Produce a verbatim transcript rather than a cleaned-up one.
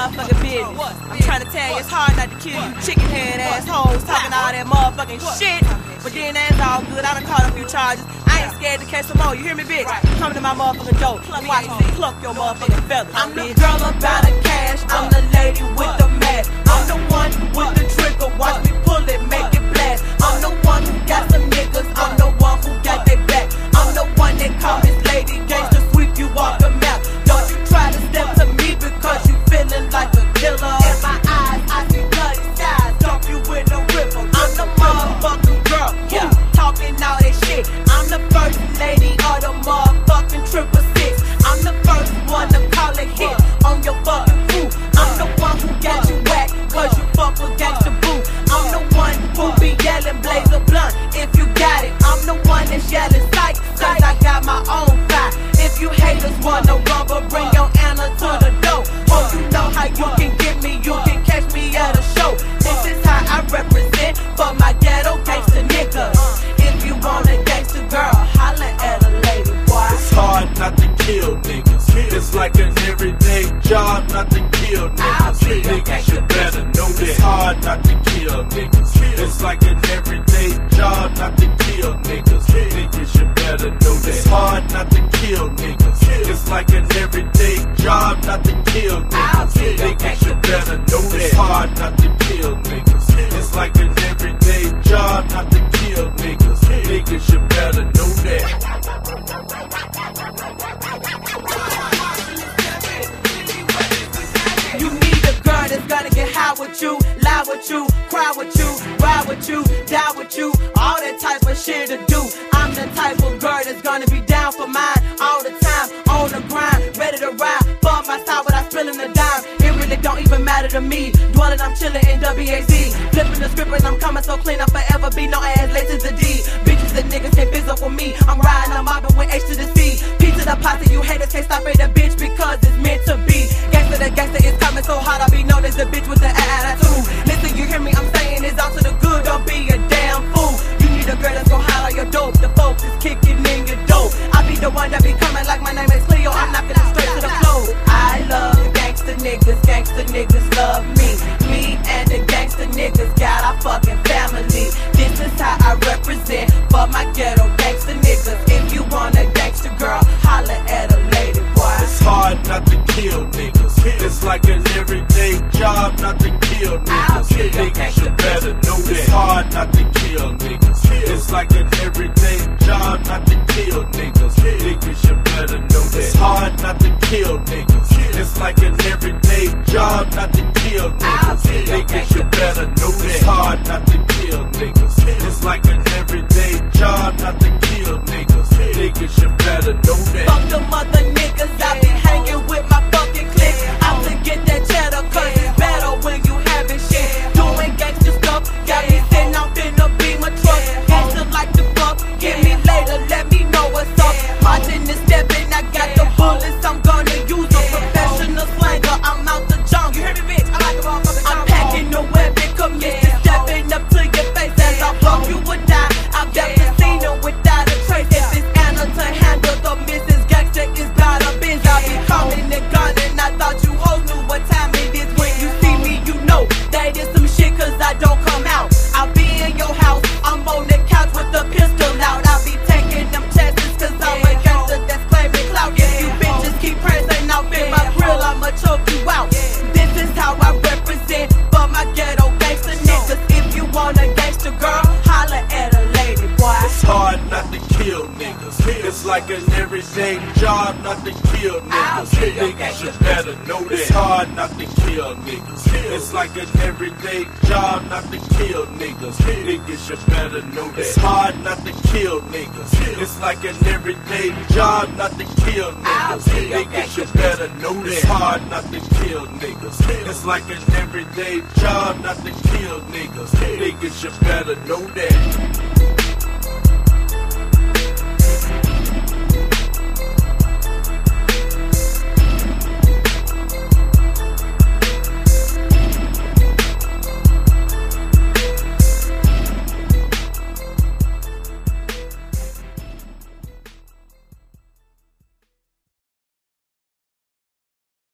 motherfucking business. I'm trying to tell you, it's hard not to kill you chicken head assholes talking all that motherfucking shit. But then that's all good. I done caught a few charges. I ain't scared to catch some more. You hear me, bitch? Come to my motherfucking door. Watch me pluck your motherfucking feathers. I'm the girl about the cash. I'm the lady with the mask. I'm the one with the trigger. Watch me pull it, make it blast. I'm the one who got some niggas. I'm the one who got their back. I'm the one that call this lady gangsta, sweep you off the map. Don't you try to step to me because you feeling like a killer. In my eyes, I see bloody skies. Dump you in the river. I'm the motherfucking girl, yeah, talking all that shit. I'm the first lady of the motherfucking triple six. I'm the first one to call a hit on your fucking crew. I'm the one who got you whack cause you fuck with gangsta boo. I'm the one who be yelling blaze a blunt if you got it. I'm the one that's yelling psych cause I got my own fire. If you haters wanna rubber, bring your Anna to the door. Oh, you know how you can get me, you can catch me at a show. This is how I represent for my ghetto gangsta niggas. If you want a gangsta girl, holla at a lady, boy. It's hard not to kill niggas. It's like an everyday job not to kill niggas. Niggas, you better know that. It's hard not to kill niggas. It's like an everyday job not to kill niggas. Niggas, you better know that. It's hard not to kill niggas. It's like an everyday job not to kill niggas. Niggas, you better know that. It's hard not to kill niggas. It's like an everyday job not to kill niggas. Niggas, you better know that. You need a girl that's gonna get high with you, lie with you, cry with you, ride with you, die with you, all that type of shit to do. I'm the type of girl that's gonna be down for mine all the time, on the grind, ready to ride for my side without spilling a dime. It really don't even matter to me. Dwelling, I'm chilling in W A Z, flipping the script and I'm coming so clean. I'll forever be no ass late to the D. Bitches and niggas can't fizz up with me. I'm riding, I'm mobbing with H to the C. P to the posse, you haters can't stop at a bitch because it's meant to be. Gangsta the gangsta is coming so hard, I'll be known as the bitch with the attitude. Listen, you hear me? I'm saying it's all to the good. Don't be a damn fool. You need a girl that's gon' holler your dope. The folks is kicking in your dope. I'll be the one that be coming like my name is Cleo. I'm knocking it straight to the floor. I love gangsta niggas, gangsta niggas love me. Me and the gangsta niggas got our fucking family. This is how I represent for my ghetto gangsta niggas. If you want a gangsta girl, holla at a lady, boy. It's hard not to kill niggas. It's like an everyday job not to kill niggas. Niggas, you better know that. It's hard not to kill niggas. It's like an everyday job not to kill niggas. Niggas, you better know that. It's hard not to kill niggas. It's like an everyday job not to kill niggas. Niggas, you better know that. It's hard not to kill niggas. It's like an everyday job not to kill niggas. Niggas, you better know that. Fuck the mother niggas, I be hanging with my fucking clique. Out to get that cheddar, cause it's better when you having shit. Doing gangsta stuff, got me sitting off in a Beamer truck. Gangsta like the fuck, get me later, let me know what's up. Marching and stepping, I got the bullets, I'm gonna use a professional slanger. I'm out the jungle. You hear me, bitch? I like a motherfucker. I'm packing the weapon, committed, stepping up to your face as I blow you would die. I've never seen her without a trace. If it's Anna to handle the Missus Gangsta, it's got a biz. I be coming and gunning. I thought you hoes knew what time it is. When you see me, you know that is some shit, cause I don't come out. I'll be in your house, I'm on the couch with the pistol out. I'll be taking them chances, cause I'm a gangster that's claiming clout. If you bitches keep pressing out in my grill, I'ma choke you out. This is how I represent for my ghetto gangster niggas. If you want a gangster girl, holla at a lady, boy. It's hard not to kill niggas. It's like an everyday job not to kill niggas. Niggas, you better know that. It's hard not to kill niggas. It's like an everyday job not to kill niggas. Niggas, you better know that. It's hard not to kill niggas. It's like an everyday job not to kill niggas. Niggas, you better know that. It's hard not to kill niggas. It's like an everyday job not to kill niggas. Niggas, you better know that.